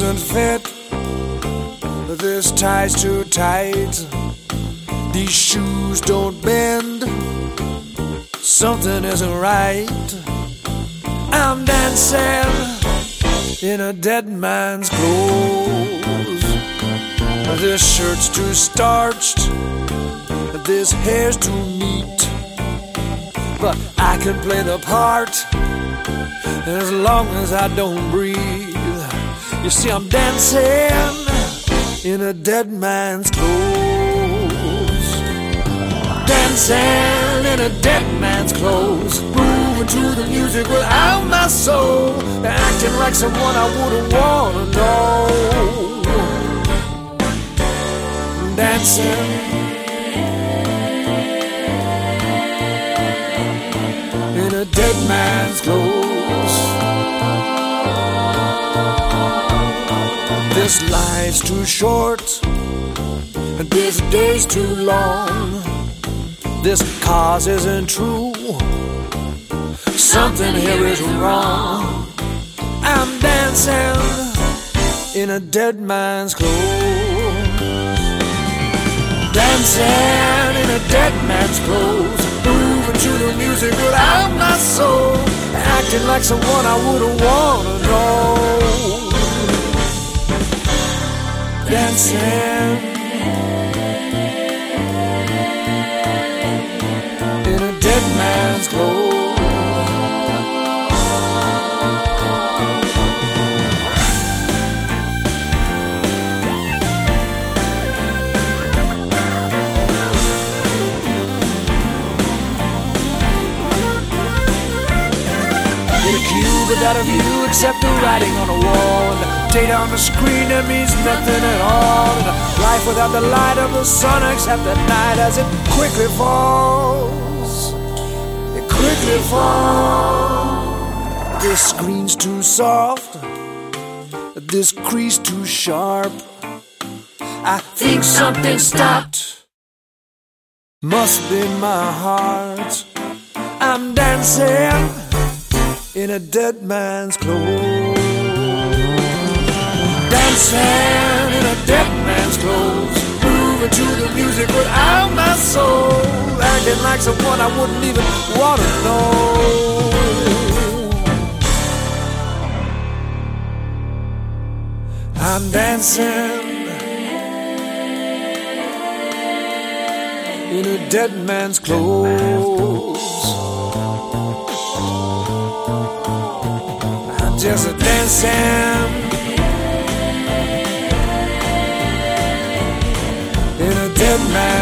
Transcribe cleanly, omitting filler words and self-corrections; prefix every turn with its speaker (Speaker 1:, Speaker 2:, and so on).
Speaker 1: doesn't fit. This tie's too tight. These shoes don't bend. Something isn't right. I'm dancing in a dead man's clothes. This shirt's too starched. This hair's too neat. But I can play the part as long as I don't breathe. You see, I'm dancing in a dead man's clothes. Dancing in a dead man's clothes. Moving to the music without my soul. Acting like someone I wouldn't wanna know. Dancing in a dead man's clothes. This life's too short, and this day's too long. This cause isn't true. Something here is wrong. I'm dancing in a dead man's clothes. Dancing in a dead man's clothes. Moving to the music without my soul. Acting like someone I wouldn't wanna know. Dancing in a dead man's clothes. Without a view except the writing on the wall, and the data on the screen that means nothing at all, and a life without the light of the sun except at night as it quickly falls. It quickly falls. This screen's too soft, this crease too sharp. I think something stopped. Must be my heart. I'm dancing in a dead man's clothes. Dancing in a dead man's clothes. Moving to the music without my soul. Acting like someone I wouldn't even wanna know. I'm dancing in a dead man's clothes. Just a dancing in a dead man.